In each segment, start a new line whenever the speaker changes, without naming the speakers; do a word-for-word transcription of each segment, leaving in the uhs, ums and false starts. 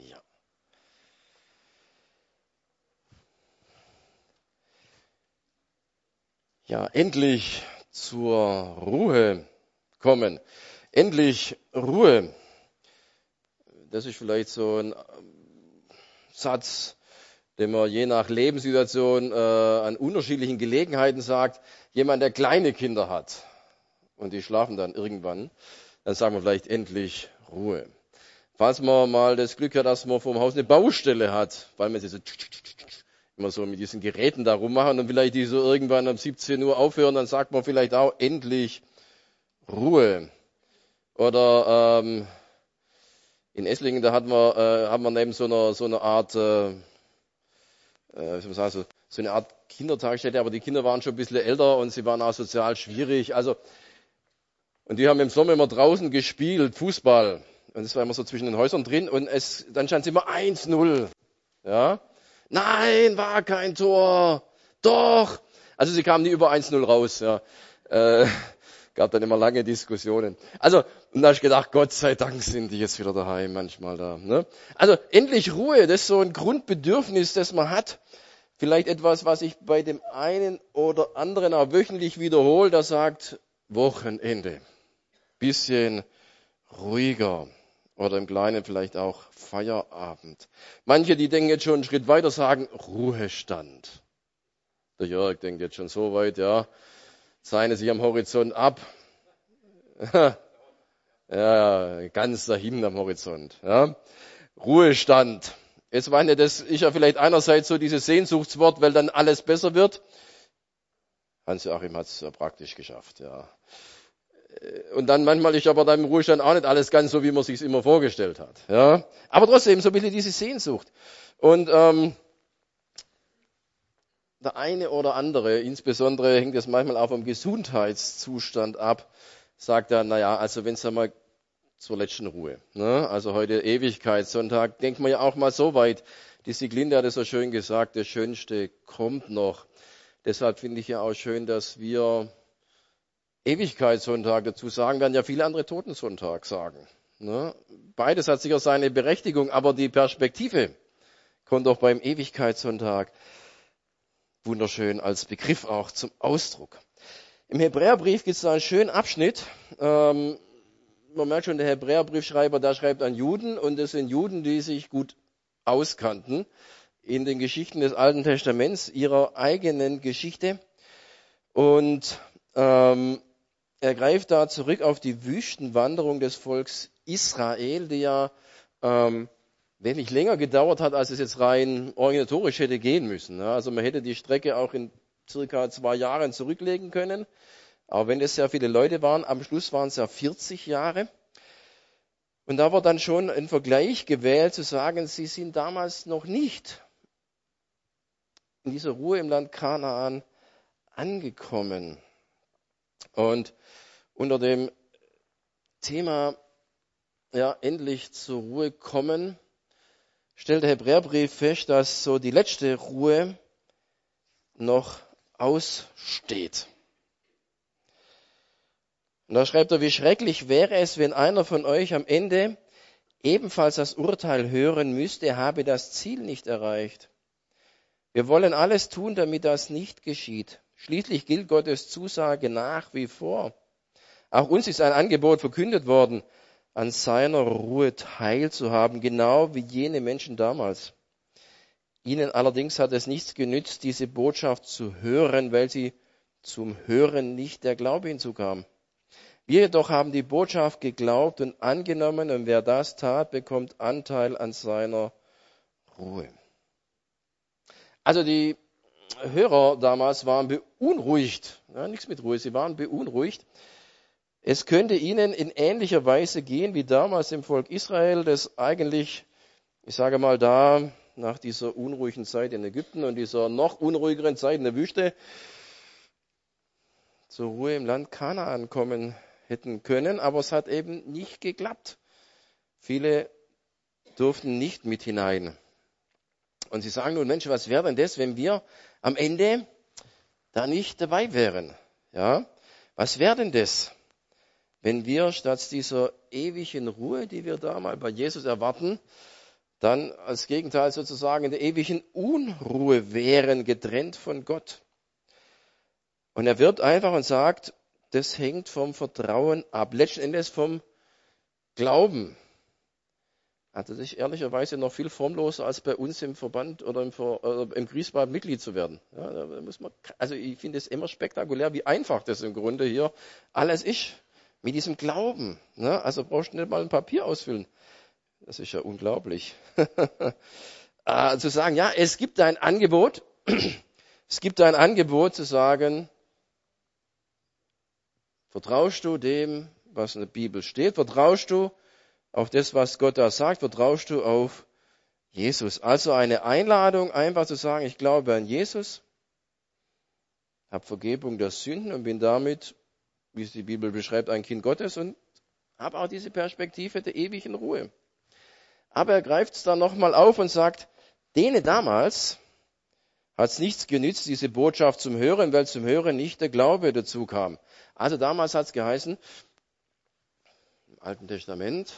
Ja. Ja, endlich zur Ruhe kommen. Endlich Ruhe. Das ist vielleicht so ein Satz, den man je nach Lebenssituation äh, an unterschiedlichen Gelegenheiten sagt. Jemand, der kleine Kinder hat und die schlafen dann irgendwann, dann sagen wir vielleicht endlich Ruhe. Falls man mal das Glück hat, dass man vor dem Haus eine Baustelle hat, weil man sich so immer so mit diesen Geräten da rummachen und vielleicht die so irgendwann um siebzehn Uhr aufhören, dann sagt man vielleicht auch endlich Ruhe. Oder ähm, in Esslingen, da hat man, äh, haben wir neben so einer so einer Art, äh, äh, wie soll man sagen, so, so eine Art Kindertagesstätte, aber die Kinder waren schon ein bisschen älter und sie waren auch sozial schwierig. Also und die haben im Sommer immer draußen gespielt, Fußball. Und das war immer so zwischen den Häusern drin und es dann stand es immer eins null. Ja? Nein, war kein Tor. Doch. Also sie kamen nie über eins null raus. Ja. Äh, gab dann immer lange Diskussionen. Also, und da habe ich gedacht, Gott sei Dank sind die jetzt wieder daheim manchmal da. Ne? Also endlich Ruhe, das ist so ein Grundbedürfnis, das man hat. Vielleicht etwas, was ich bei dem einen oder anderen auch wöchentlich wiederhole, der sagt, Wochenende. Bisschen ruhiger. Oder im Kleinen vielleicht auch Feierabend. Manche, die denken jetzt schon einen Schritt weiter, sagen Ruhestand. Der Jörg denkt jetzt schon so weit, ja, zeichnet sich am Horizont ab. Ja, ganz da hinten am Horizont. Ja. Ruhestand. Jetzt meine, das ist ja vielleicht einerseits so dieses Sehnsuchtswort, weil dann alles besser wird. Hans-Joachim hat es ja praktisch geschafft, ja. Und dann manchmal ist aber dann im Ruhestand auch nicht alles ganz so, wie man sich immer vorgestellt hat. Ja, aber trotzdem so ein bisschen diese Sehnsucht. Und ähm, der eine oder andere, insbesondere hängt das manchmal auch vom Gesundheitszustand ab, sagt dann, naja, also wenn es einmal zur letzten Ruhe. Ne? Also heute Ewigkeitssonntag, denkt man ja auch mal so weit. Die Sieglinde hat es so schön gesagt, das Schönste kommt noch. Deshalb finde ich ja auch schön, dass wir Ewigkeitssonntag dazu sagen, werden ja viele andere Totensonntag sagen. Ne? Beides hat sicher seine Berechtigung, aber die Perspektive kommt doch beim Ewigkeitssonntag wunderschön als Begriff auch zum Ausdruck. Im Hebräerbrief gibt es da einen schönen Abschnitt. Ähm, man merkt schon, der Hebräerbriefschreiber, der schreibt an Juden und das sind Juden, die sich gut auskannten in den Geschichten des Alten Testaments, ihrer eigenen Geschichte. Und ähm, er greift da zurück auf die Wüstenwanderung des Volks Israel, die ja ähm, wenig länger gedauert hat, als es jetzt rein organisatorisch hätte gehen müssen. Ja, also man hätte die Strecke auch in circa zwei Jahren zurücklegen können. Aber wenn es sehr viele Leute waren, am Schluss waren es ja vierzig Jahre. Und da war dann schon ein Vergleich gewählt, zu sagen, sie sind damals noch nicht in dieser Ruhe im Land Kanaan angekommen. Und unter dem Thema, ja, endlich zur Ruhe kommen, stellt der Hebräerbrief fest, dass so die letzte Ruhe noch aussteht. Und da schreibt er, wie schrecklich wäre es, wenn einer von euch am Ende ebenfalls das Urteil hören müsste, er habe das Ziel nicht erreicht. Wir wollen alles tun, damit das nicht geschieht. Schließlich gilt Gottes Zusage nach wie vor. Auch uns ist ein Angebot verkündet worden, an seiner Ruhe teilzuhaben, genau wie jene Menschen damals. Ihnen allerdings hat es nichts genützt, diese Botschaft zu hören, weil sie zum Hören nicht der Glaube hinzukam. Wir jedoch haben die Botschaft geglaubt und angenommen, und wer das tat, bekommt Anteil an seiner Ruhe. Also die Hörer damals waren beunruhigt, ja, nichts mit Ruhe, sie waren beunruhigt. Es könnte ihnen in ähnlicher Weise gehen wie damals dem Volk Israel, das eigentlich, ich sage mal da, nach dieser unruhigen Zeit in Ägypten und dieser noch unruhigeren Zeit in der Wüste zur Ruhe im Land Kanaan kommen hätten können, aber es hat eben nicht geklappt. Viele durften nicht mit hinein. Und sie sagen nun, Mensch, was wäre denn das, wenn wir am Ende da nicht dabei wären? Ja, was wäre denn das, wenn wir statt dieser ewigen Ruhe, die wir da mal bei Jesus erwarten, dann als Gegenteil sozusagen in der ewigen Unruhe wären, getrennt von Gott. Und er wirbt einfach und sagt, das hängt vom Vertrauen ab, letzten Endes vom Glauben. Also das ist ehrlicherweise noch viel formloser, als bei uns im Verband oder im, Ver, oder im Griesbad Mitglied zu werden. Ja, da muss man, also ich finde es immer spektakulär, wie einfach das im Grunde hier alles ist. Mit diesem Glauben. Ne? Also brauchst du nicht mal ein Papier ausfüllen. Das ist ja unglaublich. äh, zu sagen, ja, es gibt ein Angebot. Es gibt ein Angebot zu sagen, vertraust du dem, was in der Bibel steht? Vertraust du auf das, was Gott da sagt? Vertraust du auf Jesus? Also eine Einladung, einfach zu sagen, ich glaube an Jesus, habe Vergebung der Sünden und bin damit, wie es die Bibel beschreibt, ein Kind Gottes und habe auch diese Perspektive der ewigen Ruhe. Aber er greift es dann nochmal auf und sagt, denen damals hat es nichts genützt, diese Botschaft zum Hören, weil zum Hören nicht der Glaube dazu kam. Also damals hat es geheißen, im Alten Testament,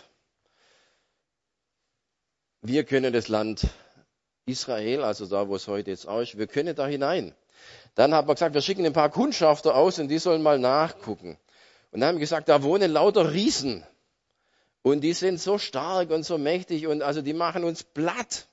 wir können das Land Israel, also da, wo es heute jetzt auch ist, wir können da hinein. Dann haben wir gesagt, wir schicken ein paar Kundschafter aus und die sollen mal nachgucken. Und dann haben wir gesagt, da wohnen lauter Riesen. Und die sind so stark und so mächtig und also die machen uns platt.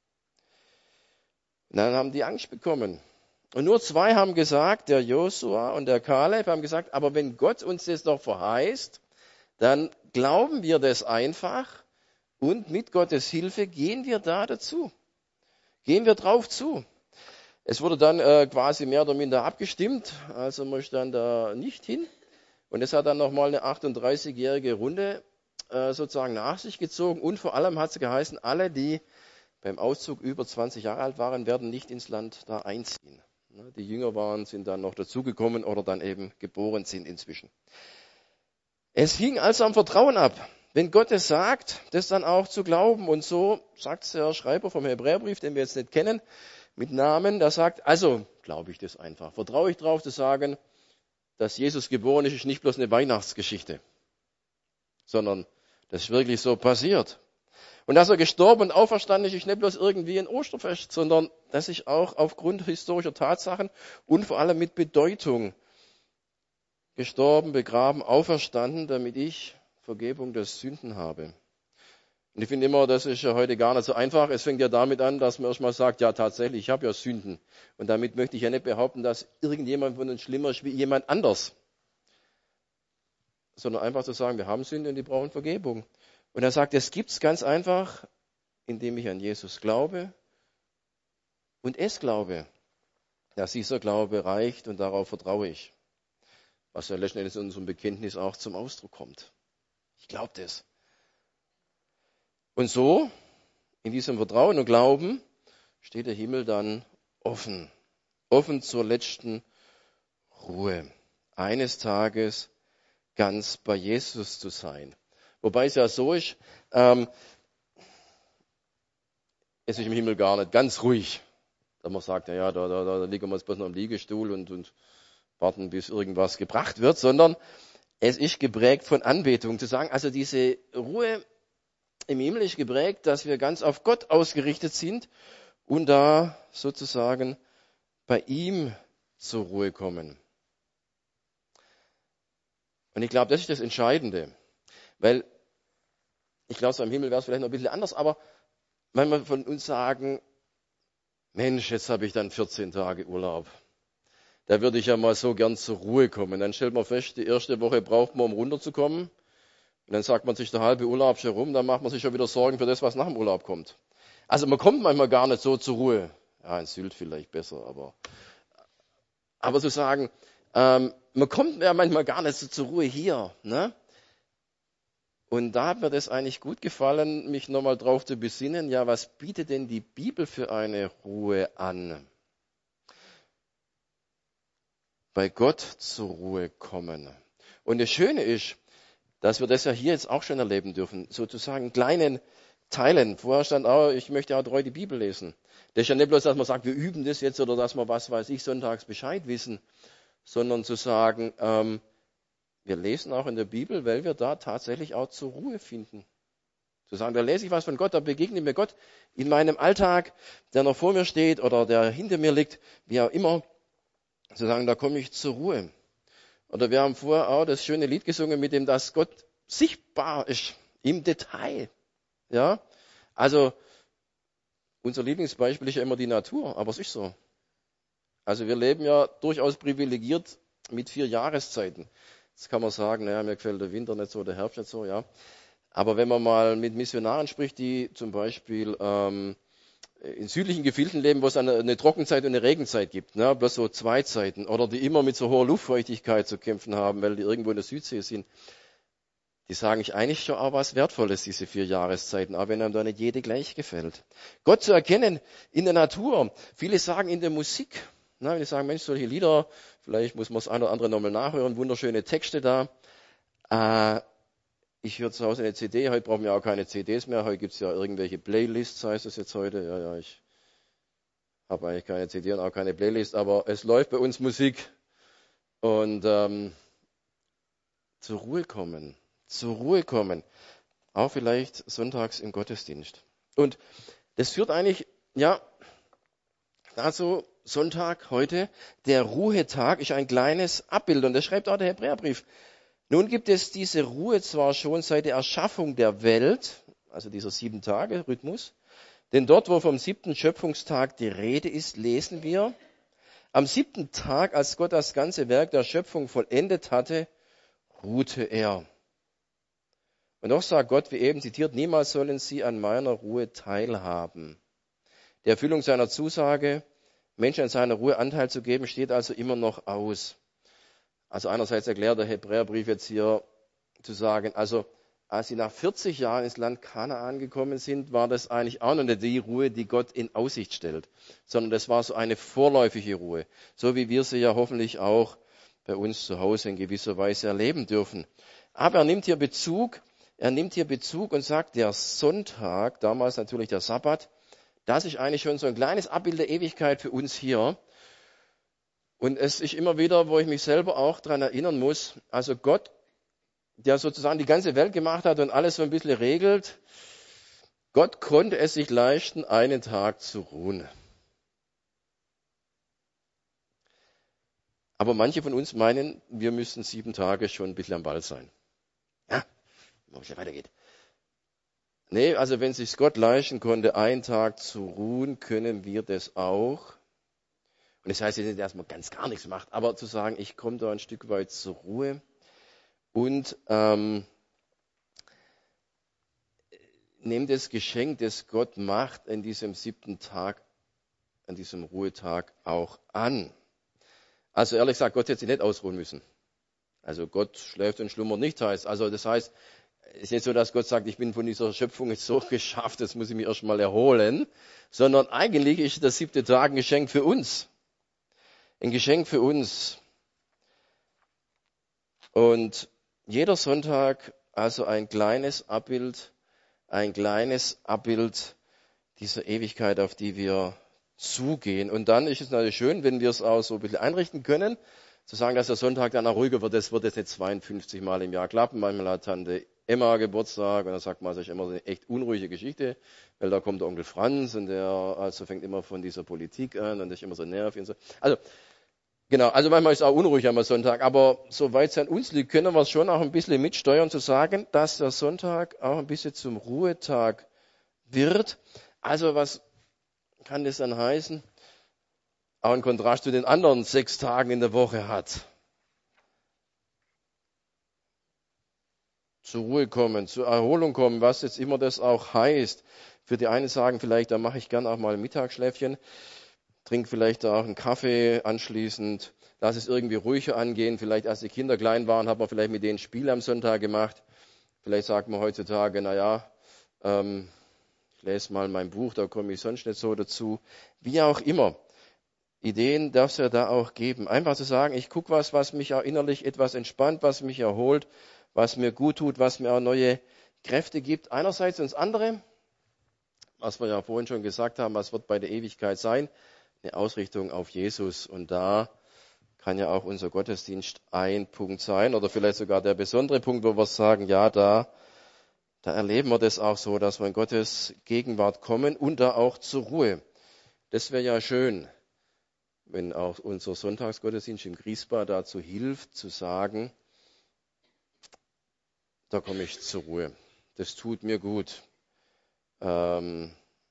Und dann haben die Angst bekommen. Und nur zwei haben gesagt, der Josua und der Kaleb haben gesagt, aber wenn Gott uns das doch verheißt, dann glauben wir das einfach und mit Gottes Hilfe gehen wir da dazu. Gehen wir drauf zu. Es wurde dann äh, quasi mehr oder minder abgestimmt, also man stand da nicht hin. Und es hat dann nochmal eine achtunddreißigjährige Runde äh, sozusagen nach sich gezogen. Und vor allem hat es geheißen, alle, die beim Auszug über zwanzig Jahre alt waren, werden nicht ins Land da einziehen. Die Jünger waren, sind dann noch dazugekommen oder dann eben geboren sind inzwischen. Es hing also am Vertrauen ab. Wenn Gott es sagt, das dann auch zu glauben. Und so sagt der Schreiber vom Hebräerbrief, den wir jetzt nicht kennen, mit Namen, der sagt, also glaube ich das einfach. Vertraue ich darauf zu sagen, dass Jesus geboren ist, ist nicht bloß eine Weihnachtsgeschichte, sondern das ist wirklich so passiert. Und dass er gestorben und auferstanden ist, ist nicht bloß irgendwie ein Osterfest, sondern das ist auch aufgrund historischer Tatsachen und vor allem mit Bedeutung gestorben, begraben, auferstanden, damit ich Vergebung der Sünden habe. Und ich finde immer, das ist ja heute gar nicht so einfach. Es fängt ja damit an, dass man erstmal sagt, ja tatsächlich, ich habe ja Sünden. Und damit möchte ich ja nicht behaupten, dass irgendjemand von uns schlimmer ist wie jemand anders. Sondern einfach zu sagen, wir haben Sünden und die brauchen Vergebung. Und er sagt, es gibt's ganz einfach, indem ich an Jesus glaube und es glaube, dass dieser Glaube reicht und darauf vertraue ich. Was ja letzten Endes in unserem Bekenntnis auch zum Ausdruck kommt. Ich glaube das. Und so, in diesem Vertrauen und Glauben, steht der Himmel dann offen. Offen zur letzten Ruhe. Eines Tages ganz bei Jesus zu sein. Wobei es ja so ist, ähm, es ist im Himmel gar nicht ganz ruhig. Da man sagt, ja, da, da, da liegen wir jetzt bloß noch im Liegestuhl und, und warten, bis irgendwas gebracht wird, sondern es ist geprägt von Anbetung. Zu sagen, also diese Ruhe im Himmel ist geprägt, dass wir ganz auf Gott ausgerichtet sind und da sozusagen bei ihm zur Ruhe kommen. Und ich glaube, das ist das Entscheidende. Weil, ich glaube, so im Himmel wäre es vielleicht noch ein bisschen anders, aber wenn wir von uns sagen, Mensch, jetzt habe ich dann vierzehn Tage Urlaub. Da würde ich ja mal so gern zur Ruhe kommen. Dann stellt man fest, die erste Woche braucht man, um runterzukommen. Und dann sagt man sich, der halbe Urlaub schon rum, dann macht man sich schon wieder Sorgen für das, was nach dem Urlaub kommt. Also man kommt manchmal gar nicht so zur Ruhe. Ja, in Sylt vielleicht besser, aber, aber zu sagen, ähm, man kommt ja manchmal gar nicht so zur Ruhe hier, ne? Und da hat mir das eigentlich gut gefallen, mich nochmal drauf zu besinnen, ja, was bietet denn die Bibel für eine Ruhe an? Bei Gott zur Ruhe kommen. Und das Schöne ist, dass wir das ja hier jetzt auch schon erleben dürfen, sozusagen in kleinen Teilen. Vorher stand auch, ich möchte auch treu die Bibel lesen. Das ist ja nicht bloß, dass man sagt, wir üben das jetzt oder dass wir, was weiß ich, sonntags Bescheid wissen, sondern zu sagen, ähm, wir lesen auch in der Bibel, weil wir da tatsächlich auch zur Ruhe finden. Sozusagen, da lese ich was von Gott, da begegnet mir Gott in meinem Alltag, der noch vor mir steht oder der hinter mir liegt, wie auch immer. Sozusagen, da komme ich zur Ruhe. Oder wir haben vorher auch das schöne Lied gesungen, mit dem, dass Gott sichtbar ist, im Detail. Ja, also unser Lieblingsbeispiel ist ja immer die Natur, aber es ist so. Also wir leben ja durchaus privilegiert mit vier Jahreszeiten. Jetzt kann man sagen, naja, mir gefällt der Winter nicht so, der Herbst nicht so, ja. Aber wenn man mal mit Missionaren spricht, die zum Beispiel ähm, in südlichen Gefilden leben, wo es eine, eine Trockenzeit und eine Regenzeit gibt, ne, bloß so zwei Zeiten, oder die immer mit so hoher Luftfeuchtigkeit zu kämpfen haben, weil die irgendwo in der Südsee sind, die sagen ich eigentlich schon auch was Wertvolles, diese vier Jahreszeiten, auch wenn einem da nicht jede gleich gefällt. Gott zu erkennen in der Natur. Viele sagen in der Musik, na, wenn die sagen, Mensch, solche Lieder, vielleicht muss man das eine oder andere nochmal nachhören, wunderschöne Texte da. Äh, ich höre zu Hause eine C D, heute brauchen wir auch keine C Ds mehr, heute gibt's ja irgendwelche Playlists, heißt es jetzt heute. Ja, ja, ich habe eigentlich keine C D und auch keine Playlist, aber es läuft bei uns Musik. Und ähm, zur Ruhe kommen, zur Ruhe kommen, auch vielleicht sonntags im Gottesdienst. Und das führt eigentlich, ja, dazu, Sonntag heute, der Ruhetag ist ein kleines Abbild und das schreibt auch der Hebräerbrief. Nun gibt es diese Ruhe zwar schon seit der Erschaffung der Welt, also dieser sieben Tage Rhythmus, denn dort, wo vom siebten Schöpfungstag die Rede ist, lesen wir, am siebten Tag, als Gott das ganze Werk der Schöpfung vollendet hatte, ruhte er. Und doch sagt Gott, wie eben zitiert, niemals sollen sie an meiner Ruhe teilhaben. Die Erfüllung seiner Zusage, Menschen an seiner Ruhe Anteil zu geben, steht also immer noch aus. Also einerseits erklärt der Hebräerbrief jetzt hier zu sagen, also als sie nach vierzig Jahren ins Land Kanaan gekommen sind, war das eigentlich auch noch nicht die Ruhe, die Gott in Aussicht stellt, sondern das war so eine vorläufige Ruhe, so wie wir sie ja hoffentlich auch bei uns zu Hause in gewisser Weise erleben dürfen. Aber er nimmt hier Bezug, er nimmt hier Bezug und sagt, der Sonntag, damals natürlich der Sabbat, das ist eigentlich schon so ein kleines Abbild der Ewigkeit für uns hier. Und es ist immer wieder, wo ich mich selber auch daran erinnern muss, also Gott, der sozusagen die ganze Welt gemacht hat und alles so ein bisschen regelt, Gott konnte es sich leisten, einen Tag zu ruhen. Aber manche von uns meinen, wir müssten sieben Tage schon ein bisschen am Ball sein. Ja, mal ein weitergeht. Nee, also wenn sich Gott leisten konnte, einen Tag zu ruhen, können wir das auch. Und das heißt nicht, dass man ganz gar nichts macht, aber zu sagen, ich komme da ein Stück weit zur Ruhe und ähm, nehme das Geschenk, das Gott macht in diesem siebten Tag, an diesem Ruhetag auch an. Also ehrlich gesagt, Gott hätte sich nicht ausruhen müssen. Also Gott schläft und schlummert nicht, heißt. Also das heißt, es ist nicht so, dass Gott sagt, ich bin von dieser Schöpfung jetzt so geschafft, jetzt muss ich mich erstmal erholen, sondern eigentlich ist der siebte Tag ein Geschenk für uns. Ein Geschenk für uns. Und jeder Sonntag also ein kleines Abbild, ein kleines Abbild dieser Ewigkeit, auf die wir zugehen. Und dann ist es natürlich schön, wenn wir es auch so ein bisschen einrichten können, zu sagen, dass der Sonntag dann auch ruhiger wird. Das wird jetzt nicht zweiundfünfzig Mal im Jahr klappen. Manchmal hat Tante Emma Geburtstag und dann sagt man, das ist immer so eine echt unruhige Geschichte, weil da kommt der Onkel Franz und der also fängt immer von dieser Politik an und das ist immer so nervig und so. Also, genau, also manchmal ist es auch unruhig am Sonntag, aber soweit es an uns liegt, können wir es schon auch ein bisschen mitsteuern, zu sagen, dass der Sonntag auch ein bisschen zum Ruhetag wird. Also was kann das dann heißen? Auch ein Kontrast zu den anderen sechs Tagen in der Woche hat. Zur Ruhe kommen, zur Erholung kommen, was jetzt immer das auch heißt. Für die einen sagen vielleicht, da mache ich gern auch mal ein Mittagsschläfchen, trinke vielleicht auch einen Kaffee anschließend, lass es irgendwie ruhiger angehen. Vielleicht als die Kinder klein waren, hat man vielleicht mit denen Spiele am Sonntag gemacht. Vielleicht sagt man heutzutage, na ja, ähm, ich lese mal mein Buch, da komme ich sonst nicht so dazu. Wie auch immer. Ideen darf es ja da auch geben. Einfach zu sagen, ich gucke was, was mich auch innerlich etwas entspannt, was mich erholt, was mir gut tut, was mir auch neue Kräfte gibt. Einerseits und das andere, was wir ja vorhin schon gesagt haben, was wird bei der Ewigkeit sein? Eine Ausrichtung auf Jesus. Und da kann ja auch unser Gottesdienst ein Punkt sein oder vielleicht sogar der besondere Punkt, wo wir sagen, ja, da da erleben wir das auch so, dass wir in Gottes Gegenwart kommen und da auch zur Ruhe. Das wäre ja schön, wenn auch unser Sonntagsgottesdienst im Griesbad dazu hilft, zu sagen, da komme ich zur Ruhe. Das tut mir gut. Ähm,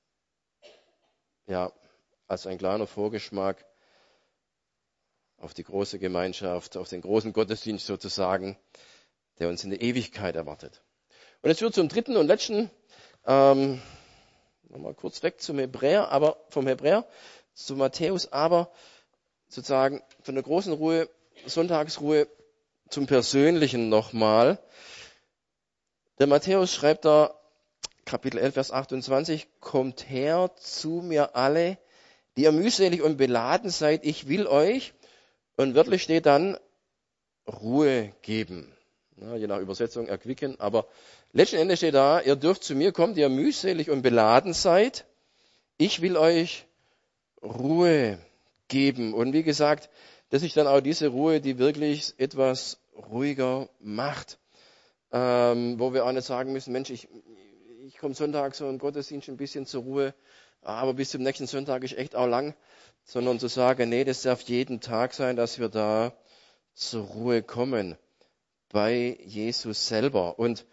ja, als ein kleiner Vorgeschmack auf die große Gemeinschaft, auf den großen Gottesdienst sozusagen, der uns in der Ewigkeit erwartet. Und jetzt wird zum dritten und letzten, ähm, nochmal kurz weg zum Hebräer, aber vom Hebräer zu Matthäus, aber sozusagen von der großen Ruhe, Sonntagsruhe zum Persönlichen nochmal. Der Matthäus schreibt da, Kapitel elf, Vers achtundzwanzig, kommt her zu mir alle, die ihr mühselig und beladen seid, ich will euch, und wörtlich steht dann, Ruhe geben. Ja, je nach Übersetzung erquicken, aber letzten Endes steht da, ihr dürft zu mir kommen, die ihr mühselig und beladen seid. Ich will euch Ruhe geben. Und wie gesagt, das ist dann auch diese Ruhe, die wirklich etwas ruhiger macht. Ähm, wo wir auch nicht sagen müssen, Mensch, ich, ich komme Sonntag so im Gottesdienst ein bisschen zur Ruhe, aber bis zum nächsten Sonntag ist echt auch lang. Sondern zu sagen, nee, das darf jeden Tag sein, dass wir da zur Ruhe kommen. Bei Jesus selber. Und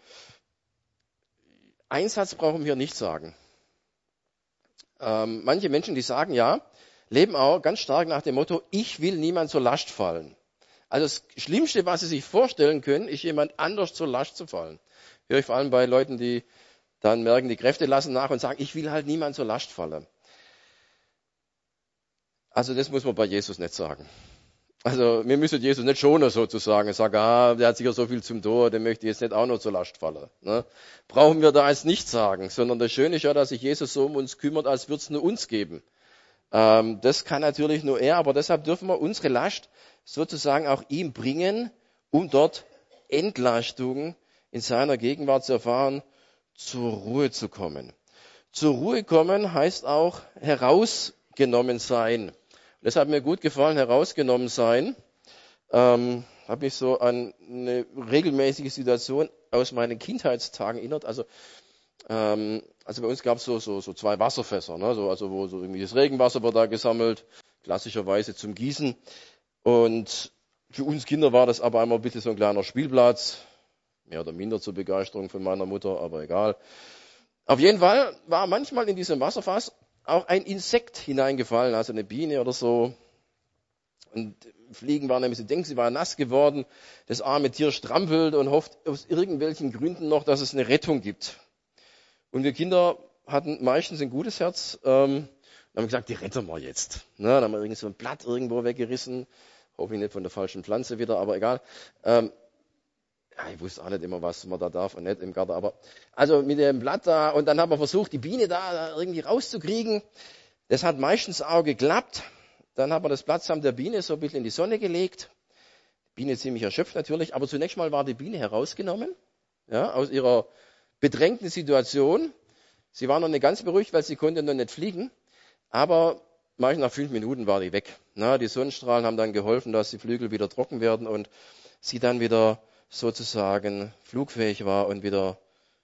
einen Satz brauchen wir nicht sagen. Ähm, manche Menschen, die sagen ja, leben auch ganz stark nach dem Motto, ich will niemand zur Last fallen. Also das Schlimmste, was sie sich vorstellen können, ist jemand anders zur Last zu fallen. Höre ich vor allem bei Leuten, die dann merken, die Kräfte lassen nach und sagen, ich will halt niemand zur Last fallen. Also das muss man bei Jesus nicht sagen. Also wir müssen Jesus nicht schonen sozusagen. Sagen, ah, der hat sicher so viel zum Tor, dem möchte ich jetzt nicht auch noch zur Last fallen. Ne? Brauchen wir da als nicht sagen. Sondern das Schöne ist ja, dass sich Jesus so um uns kümmert, als würde es nur uns geben. Ähm, das kann natürlich nur er, aber deshalb dürfen wir unsere Last sozusagen auch ihm bringen, um dort Entlastung in seiner Gegenwart zu erfahren, zur Ruhe zu kommen. Zur Ruhe kommen heißt auch herausgenommen sein. Das hat mir gut gefallen, herausgenommen sein. Ähm, habe mich so an eine regelmäßige Situation aus meinen Kindheitstagen erinnert. Also, ähm, also bei uns gab es so, so, so zwei Wasserfässer, ne? so, also wo so irgendwie das Regenwasser wird da gesammelt, klassischerweise zum Gießen. Und für uns Kinder war das aber einmal ein bisschen so ein kleiner Spielplatz, mehr oder minder zur Begeisterung von meiner Mutter, aber egal. Auf jeden Fall war manchmal in diesem Wasserfass auch ein Insekt hineingefallen, also eine Biene oder so. Und Fliegen waren nämlich so, denken, sie waren nass geworden. Das arme Tier strampelt und hofft aus irgendwelchen Gründen noch, dass es eine Rettung gibt. Und wir Kinder hatten meistens ein gutes Herz, ähm, und haben gesagt, die retten wir jetzt. Na, dann haben wir irgend so ein Blatt irgendwo weggerissen. Hoffe ich nicht von der falschen Pflanze wieder, aber egal. Ähm, Ja, ich wusste auch nicht immer, was man da darf und nicht im Garten, aber also mit dem Blatt da und dann haben wir versucht, die Biene da irgendwie rauszukriegen. Das hat meistens auch geklappt. Dann haben wir das Blatt samt der Biene so ein bisschen in die Sonne gelegt. Die Biene ziemlich erschöpft natürlich, aber zunächst mal war die Biene herausgenommen, ja, aus ihrer bedrängten Situation. Sie war noch nicht ganz beruhigt, weil sie konnte noch nicht fliegen, aber meistens nach fünf Minuten war die weg. Na, die Sonnenstrahlen haben dann geholfen, dass die Flügel wieder trocken werden und sie dann wieder sozusagen flugfähig war und wieder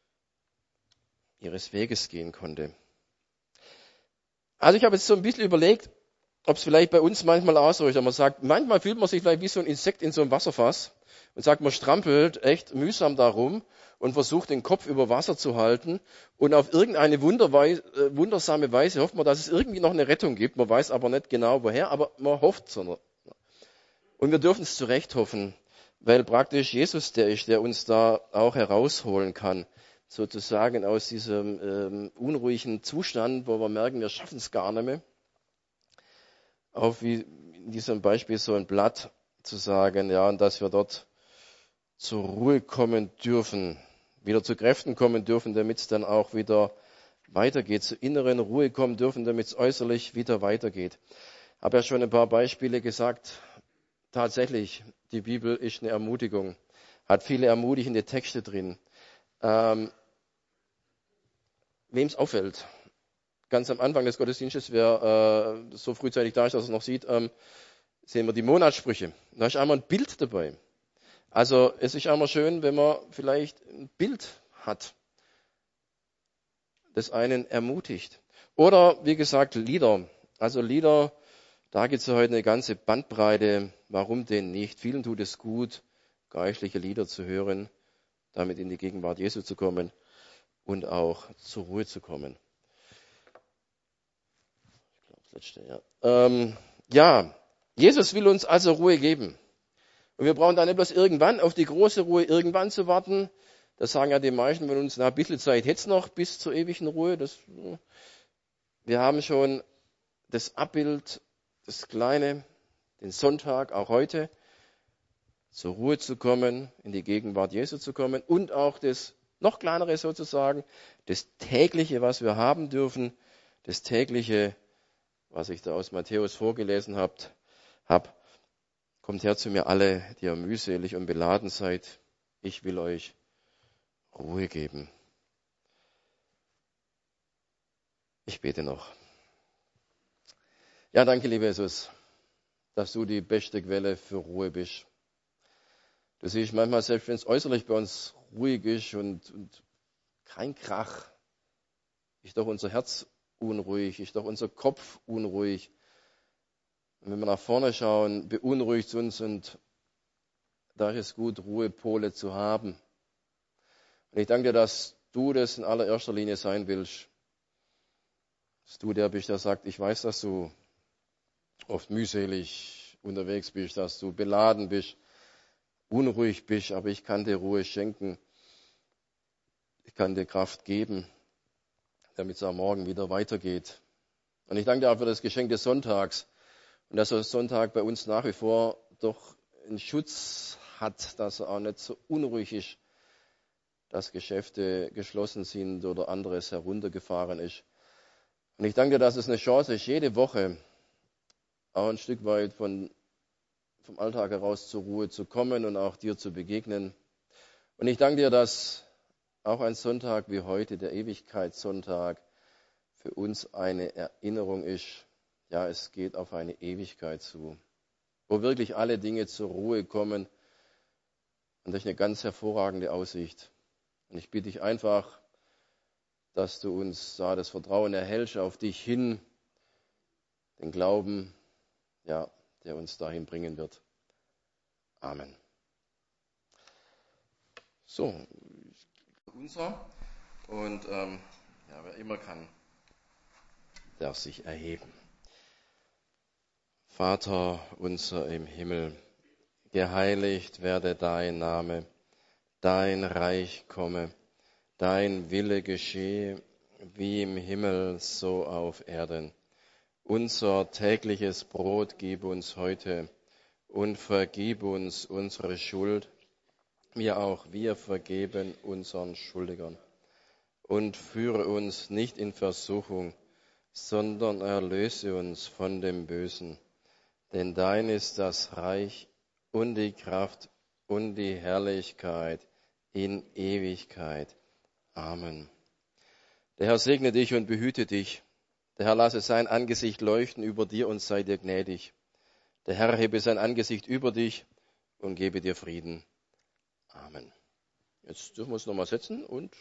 ihres Weges gehen konnte. Also ich habe jetzt so ein bisschen überlegt, ob es vielleicht bei uns manchmal auch so ist, dass man sagt, manchmal fühlt man sich vielleicht wie so ein Insekt in so einem Wasserfass und sagt, man strampelt echt mühsam darum und versucht den Kopf über Wasser zu halten und auf irgendeine Wunderweise, äh, wundersame Weise hofft man, dass es irgendwie noch eine Rettung gibt. Man weiß aber nicht genau woher, aber man hofft so. Und wir dürfen es zurecht hoffen, weil praktisch Jesus der ist, der uns da auch herausholen kann, sozusagen aus diesem ähm, unruhigen Zustand, wo wir merken, wir schaffen es gar nicht mehr. Auch wie in diesem Beispiel so ein Blatt zu sagen, ja, und dass wir dort zur Ruhe kommen dürfen, wieder zu Kräften kommen dürfen, damit es dann auch wieder weitergeht, zur inneren Ruhe kommen dürfen, damit es äußerlich wieder weitergeht. Ich habe ja schon ein paar Beispiele gesagt. Tatsächlich, die Bibel ist eine Ermutigung, hat viele ermutigende Texte drin. Ähm, Wem es auffällt, ganz am Anfang des Gottesdienstes, wer äh, so frühzeitig da ist, dass er es noch sieht, ähm, sehen wir die Monatssprüche. Da ist einmal ein Bild dabei. Also es ist einmal schön, wenn man vielleicht ein Bild hat. das einen ermutigt. Oder, wie gesagt, Lieder. Also Lieder, da gibt es ja heute eine ganze Bandbreite. Warum denn nicht? Vielen tut es gut, geistliche Lieder zu hören, damit in die Gegenwart Jesu zu kommen und auch zur Ruhe zu kommen. Ich glaube, das letzte, ja. Ähm, ja, Jesus will uns also Ruhe geben. Und wir brauchen da nicht bloß irgendwann auf die große Ruhe irgendwann zu warten. Das sagen ja die meisten von uns, na, ein bisschen Zeit hätte es noch bis zur ewigen Ruhe. Das, wir haben schon das Abbild, das Kleine, den Sonntag, auch heute, zur Ruhe zu kommen, in die Gegenwart Jesu zu kommen und auch das noch kleinere sozusagen, das tägliche, was wir haben dürfen, das tägliche, was ich da aus Matthäus vorgelesen habe, hab, kommt her zu mir alle, die ihr mühselig und beladen seid. Ich will euch Ruhe geben. Ich bete noch. Ja, danke, lieber Jesus, dass du die beste Quelle für Ruhe bist. Du siehst manchmal, selbst wenn es äußerlich bei uns ruhig ist und, und kein Krach, ist doch unser Herz unruhig, ist doch unser Kopf unruhig. Und wenn wir nach vorne schauen, beunruhigt es uns und da ist es gut, Ruhepole zu haben. Und ich danke dir, dass du das in allererster Linie sein willst. Dass du der bist, der sagt, ich weiß, dass du oft mühselig unterwegs bist, dass du beladen bist, unruhig bist, aber ich kann dir Ruhe schenken. Ich kann dir Kraft geben, damit es am Morgen wieder weitergeht. Und ich danke dir auch für das Geschenk des Sonntags. Und dass der Sonntag bei uns nach wie vor doch einen Schutz hat, dass er auch nicht so unruhig ist, dass Geschäfte geschlossen sind oder anderes heruntergefahren ist. Und ich danke dir, dass es eine Chance ist, jede Woche auch ein Stück weit von, vom Alltag heraus zur Ruhe zu kommen und auch dir zu begegnen. Und ich danke dir, dass auch ein Sonntag wie heute, der Ewigkeitssonntag, für uns eine Erinnerung ist. Ja, es geht auf eine Ewigkeit zu, wo wirklich alle Dinge zur Ruhe kommen. Und das ist eine ganz hervorragende Aussicht. Und ich bitte dich einfach, dass du uns da das Vertrauen erhältst auf dich hin, den Glauben, ja, der uns dahin bringen wird. Amen. So, unser und ähm, ja, wer immer kann, darf sich erheben. Vater unser im Himmel, geheiligt werde dein Name, dein Reich komme, dein Wille geschehe, wie im Himmel, so auf Erden. Unser tägliches Brot gib uns heute und vergib uns unsere Schuld, wie auch wir vergeben unseren Schuldigern. Und führe uns nicht in Versuchung, sondern erlöse uns von dem Bösen. Denn dein ist das Reich und die Kraft und die Herrlichkeit in Ewigkeit. Amen. Der Herr segne dich und behüte dich. Der Herr lasse sein Angesicht leuchten über dir und sei dir gnädig. Der Herr hebe sein Angesicht über dich und gebe dir Frieden. Amen. Jetzt dürfen wir uns nochmal setzen und